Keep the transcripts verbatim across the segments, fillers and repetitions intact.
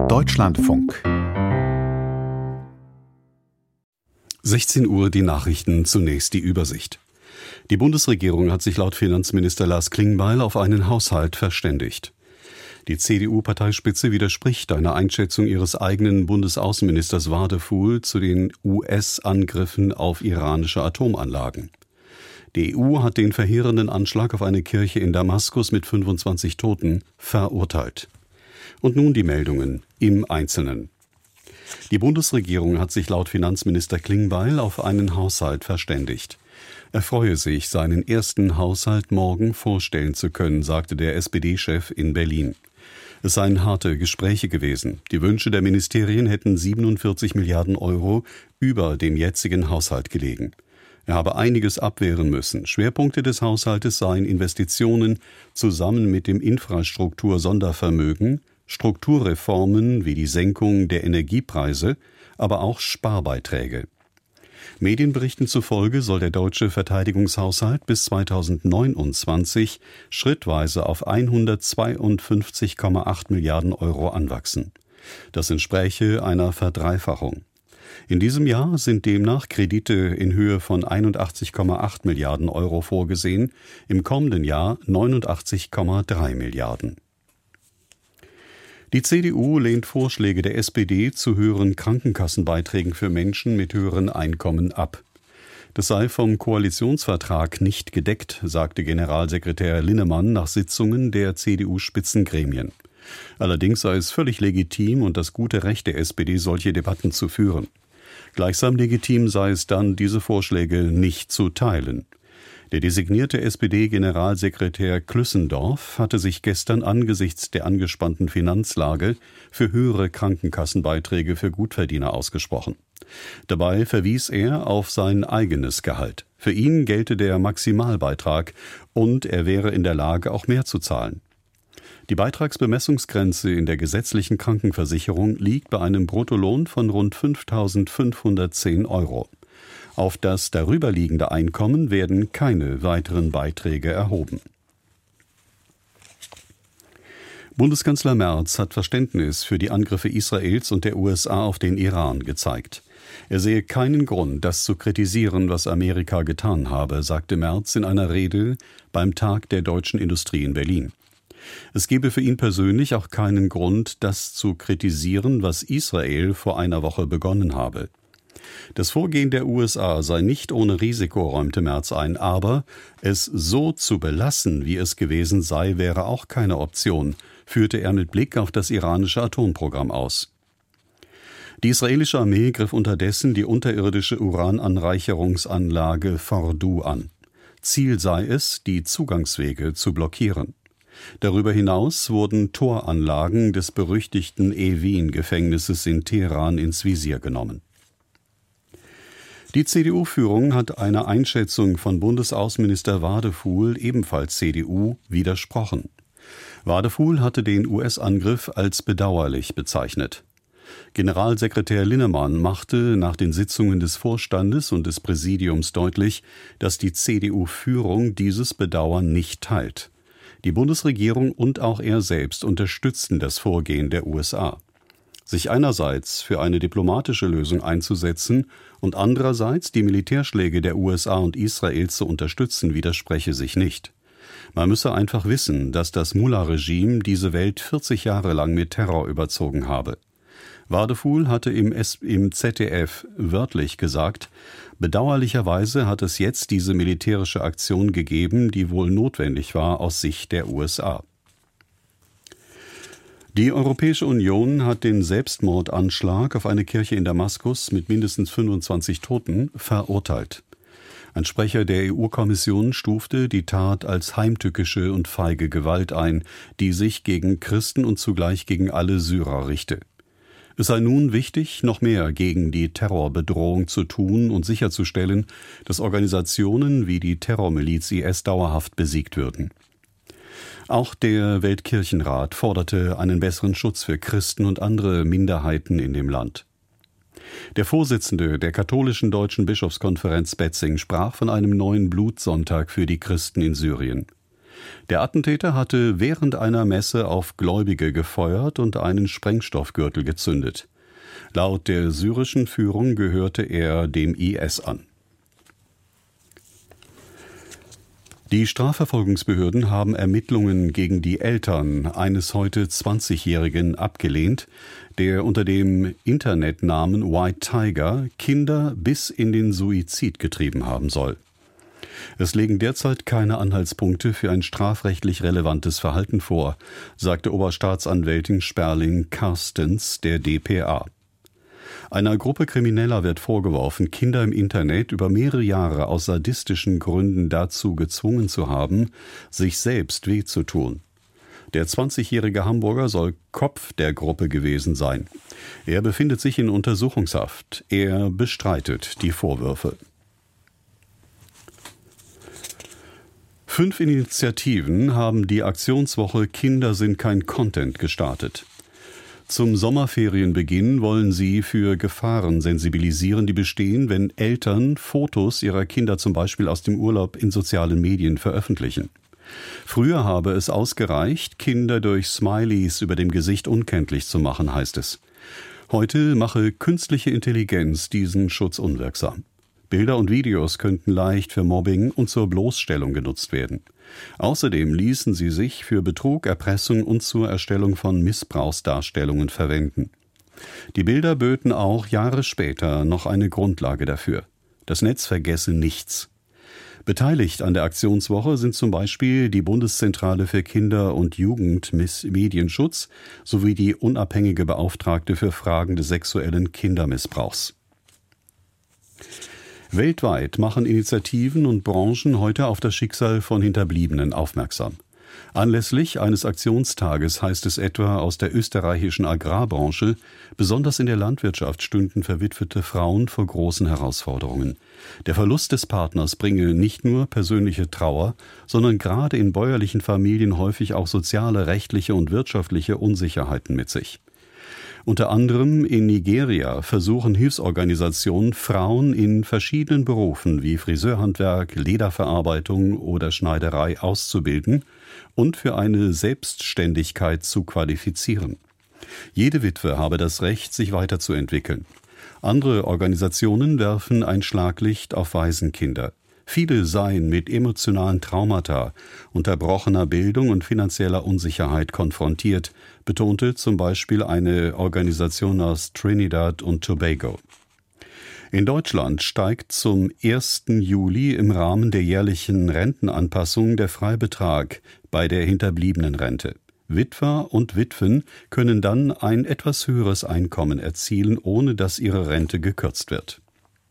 Deutschlandfunk. sechzehn Uhr die Nachrichten, zunächst die Übersicht. Die Bundesregierung hat sich laut Finanzminister Lars Klingbeil auf einen Haushalt verständigt. Die C D U-Parteispitze widerspricht einer Einschätzung ihres eigenen Bundesaußenministers Wadefuhl zu den U S-Angriffen auf iranische Atomanlagen. Die E U hat den verheerenden Anschlag auf eine Kirche in Damaskus mit fünfundzwanzig Toten verurteilt. Und nun die Meldungen im Einzelnen. Die Bundesregierung hat sich laut Finanzminister Klingbeil auf einen Haushalt verständigt. Er freue sich, seinen ersten Haushalt morgen vorstellen zu können, sagte der S P D-Chef in Berlin. Es seien harte Gespräche gewesen. Die Wünsche der Ministerien hätten siebenundvierzig Milliarden Euro über dem jetzigen Haushalt gelegen. Er habe einiges abwehren müssen. Schwerpunkte des Haushaltes seien Investitionen zusammen mit dem Infrastruktur-Sondervermögen, Strukturreformen wie die Senkung der Energiepreise, aber auch Sparbeiträge. Medienberichten zufolge soll der deutsche Verteidigungshaushalt bis zweitausendneunundzwanzig schrittweise auf hundertzweiundfünfzig Komma acht Milliarden Euro anwachsen. Das entspräche einer Verdreifachung. In diesem Jahr sind demnach Kredite in Höhe von einundachtzig Komma acht Milliarden Euro vorgesehen, im kommenden Jahr neunundachtzig Komma drei Milliarden. Die C D U lehnt Vorschläge der S P D zu höheren Krankenkassenbeiträgen für Menschen mit höheren Einkommen ab. Das sei vom Koalitionsvertrag nicht gedeckt, sagte Generalsekretär Linnemann nach Sitzungen der C D U-Spitzengremien. Allerdings sei es völlig legitim und das gute Recht der S P D, solche Debatten zu führen. Gleichsam legitim sei es dann, diese Vorschläge nicht zu teilen. Der designierte S P D-Generalsekretär Klüssendorf hatte sich gestern angesichts der angespannten Finanzlage für höhere Krankenkassenbeiträge für Gutverdiener ausgesprochen. Dabei verwies er auf sein eigenes Gehalt. Für ihn gelte der Maximalbeitrag und er wäre in der Lage, auch mehr zu zahlen. Die Beitragsbemessungsgrenze in der gesetzlichen Krankenversicherung liegt bei einem Bruttolohn von rund fünftausendfünfhundertzehn Euro. Auf das darüberliegende Einkommen werden keine weiteren Beiträge erhoben. Bundeskanzler Merz hat Verständnis für die Angriffe Israels und der U S A auf den Iran gezeigt. Er sehe keinen Grund, das zu kritisieren, was Amerika getan habe, sagte Merz in einer Rede beim Tag der deutschen Industrie in Berlin. Es gebe für ihn persönlich auch keinen Grund, das zu kritisieren, was Israel vor einer Woche begonnen habe. Das Vorgehen der U S A sei nicht ohne Risiko, räumte Merz ein, aber es so zu belassen, wie es gewesen sei, wäre auch keine Option, führte er mit Blick auf das iranische Atomprogramm aus. Die israelische Armee griff unterdessen die unterirdische Urananreicherungsanlage Fordow an. Ziel sei es, die Zugangswege zu blockieren. Darüber hinaus wurden Toranlagen des berüchtigten Evin-Gefängnisses in Teheran ins Visier genommen. Die C D U-Führung hat einer Einschätzung von Bundesaußenminister Wadefuhl, ebenfalls C D U, widersprochen. Wadefuhl hatte den U S-Angriff als bedauerlich bezeichnet. Generalsekretär Linnemann machte nach den Sitzungen des Vorstandes und des Präsidiums deutlich, dass die C D U-Führung dieses Bedauern nicht teilt. Die Bundesregierung und auch er selbst unterstützten das Vorgehen der U S A. Sich einerseits für eine diplomatische Lösung einzusetzen und andererseits die Militärschläge der U S A und Israel zu unterstützen, widerspreche sich nicht. Man müsse einfach wissen, dass das Mullah-Regime diese Welt vierzig Jahre lang mit Terror überzogen habe. Wadefuhl hatte im, S- im Z D F wörtlich gesagt, bedauerlicherweise hat es jetzt diese militärische Aktion gegeben, die wohl notwendig war aus Sicht der U S A. Die Europäische Union hat den Selbstmordanschlag auf eine Kirche in Damaskus mit mindestens fünfundzwanzig Toten verurteilt. Ein Sprecher der E U-Kommission stufte die Tat als heimtückische und feige Gewalt ein, die sich gegen Christen und zugleich gegen alle Syrer richte. Es sei nun wichtig, noch mehr gegen die Terrorbedrohung zu tun und sicherzustellen, dass Organisationen wie die Terrormiliz I S dauerhaft besiegt würden. Auch der Weltkirchenrat forderte einen besseren Schutz für Christen und andere Minderheiten in dem Land. Der Vorsitzende der katholischen Deutschen Bischofskonferenz Betzing sprach von einem neuen Blutsonntag für die Christen in Syrien. Der Attentäter hatte während einer Messe auf Gläubige gefeuert und einen Sprengstoffgürtel gezündet. Laut der syrischen Führung gehörte er dem I S an. Die Strafverfolgungsbehörden haben Ermittlungen gegen die Eltern eines heute zwanzigjährigen abgelehnt, der unter dem Internetnamen White Tiger Kinder bis in den Suizid getrieben haben soll. Es liegen derzeit keine Anhaltspunkte für ein strafrechtlich relevantes Verhalten vor, sagte Oberstaatsanwältin Sperling-Carstens der D P A. Einer Gruppe Krimineller wird vorgeworfen, Kinder im Internet über mehrere Jahre aus sadistischen Gründen dazu gezwungen zu haben, sich selbst weh zu tun. Der zwanzigjährige Hamburger soll Kopf der Gruppe gewesen sein. Er befindet sich in Untersuchungshaft. Er bestreitet die Vorwürfe. Fünf Initiativen haben die Aktionswoche Kinder sind kein Content gestartet. Zum Sommerferienbeginn wollen sie für Gefahren sensibilisieren, die bestehen, wenn Eltern Fotos ihrer Kinder zum Beispiel aus dem Urlaub in sozialen Medien veröffentlichen. Früher habe es ausgereicht, Kinder durch Smileys über dem Gesicht unkenntlich zu machen, heißt es. Heute mache künstliche Intelligenz diesen Schutz unwirksam. Bilder und Videos könnten leicht für Mobbing und zur Bloßstellung genutzt werden. Außerdem ließen sie sich für Betrug, Erpressung und zur Erstellung von Missbrauchsdarstellungen verwenden. Die Bilder böten auch Jahre später noch eine Grundlage dafür. Das Netz vergesse nichts. Beteiligt an der Aktionswoche sind zum Beispiel die Bundeszentrale für Kinder- und Jugendmedienschutz sowie die unabhängige Beauftragte für Fragen des sexuellen Kindermissbrauchs. Weltweit machen Initiativen und Branchen heute auf das Schicksal von Hinterbliebenen aufmerksam. Anlässlich eines Aktionstages heißt es etwa aus der österreichischen Agrarbranche, besonders in der Landwirtschaft stünden verwitwete Frauen vor großen Herausforderungen. Der Verlust des Partners bringe nicht nur persönliche Trauer, sondern gerade in bäuerlichen Familien häufig auch soziale, rechtliche und wirtschaftliche Unsicherheiten mit sich. Unter anderem in Nigeria versuchen Hilfsorganisationen, Frauen in verschiedenen Berufen wie Friseurhandwerk, Lederverarbeitung oder Schneiderei auszubilden und für eine Selbstständigkeit zu qualifizieren. Jede Witwe habe das Recht, sich weiterzuentwickeln. Andere Organisationen werfen ein Schlaglicht auf Waisenkinder. Viele seien mit emotionalen Traumata, unterbrochener Bildung und finanzieller Unsicherheit konfrontiert, betonte zum Beispiel eine Organisation aus Trinidad und Tobago. In Deutschland steigt zum ersten Juli im Rahmen der jährlichen Rentenanpassung der Freibetrag bei der Hinterbliebenenrente. Witwer und Witwen können dann ein etwas höheres Einkommen erzielen, ohne dass ihre Rente gekürzt wird.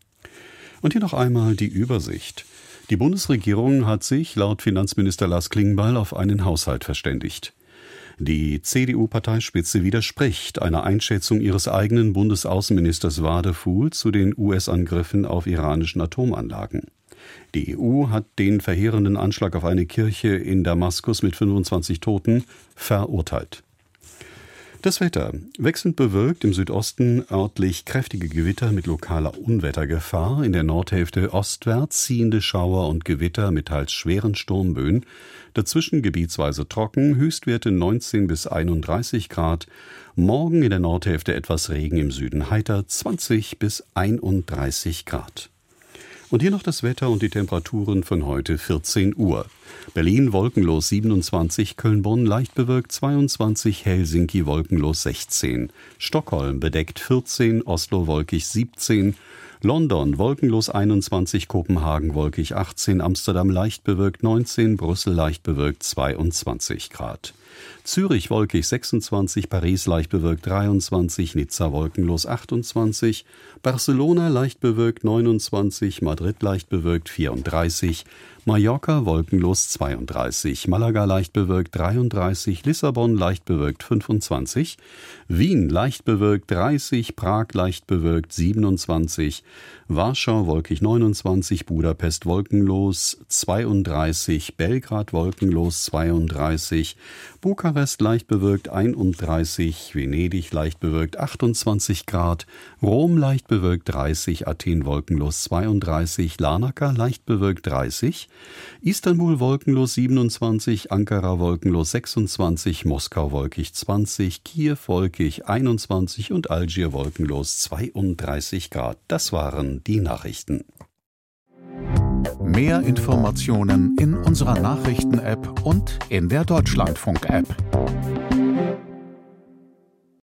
Und hier noch einmal die Übersicht. Die Bundesregierung hat sich laut Finanzminister Lars Klingbeil auf einen Haushalt verständigt. Die C D U-Parteispitze widerspricht einer Einschätzung ihres eigenen Bundesaußenministers Wadefuhl zu den U S-Angriffen auf iranischen Atomanlagen. Die E U hat den verheerenden Anschlag auf eine Kirche in Damaskus mit fünfundzwanzig Toten verurteilt. Das Wetter. Wechselnd bewölkt, im Südosten örtlich kräftige Gewitter mit lokaler Unwettergefahr, in der Nordhälfte ostwärts ziehende Schauer und Gewitter mit teils schweren Sturmböen, dazwischen gebietsweise trocken, Höchstwerte neunzehn bis einunddreißig Grad, morgen in der Nordhälfte etwas Regen, im Süden heiter zwanzig bis einunddreißig Grad. Und hier noch das Wetter und die Temperaturen von heute vierzehn Uhr. Berlin wolkenlos siebenundzwanzig, Köln-Bonn leicht bewölkt zweiundzwanzig, Helsinki wolkenlos sechzehn, Stockholm bedeckt vierzehn, Oslo wolkig siebzehn, London wolkenlos einundzwanzig, Kopenhagen wolkig achtzehn, Amsterdam leicht bewölkt neunzehn, Brüssel leicht bewölkt zweiundzwanzig Grad. Zürich wolkig sechsundzwanzig, Paris leicht bewölkt dreiundzwanzig, Nizza wolkenlos achtundzwanzig, Barcelona leicht bewölkt neunundzwanzig, Madrid leicht bewölkt vierunddreißig, Mallorca wolkenlos zweiunddreißig, Malaga leicht bewölkt dreiunddreißig, Lissabon leicht bewölkt fünfundzwanzig, Wien leicht bewölkt dreißig, Prag leicht bewölkt siebenundzwanzig, Warschau wolkig neunundzwanzig, Budapest wolkenlos zweiunddreißig, Belgrad wolkenlos zweiunddreißig, Bukarest leicht bewölkt einunddreißig, Venedig leicht bewölkt achtundzwanzig Grad, Rom leicht bewölkt dreißig, Athen wolkenlos zweiunddreißig, Larnaca leicht bewölkt dreißig, Istanbul wolkenlos siebenundzwanzig, Ankara wolkenlos sechsundzwanzig, Moskau wolkig zwanzig, Kiew wolkig einundzwanzig und Algier wolkenlos zweiunddreißig Grad. Das waren die Nachrichten. Mehr Informationen in unserer Nachrichten-App und in der Deutschlandfunk-App.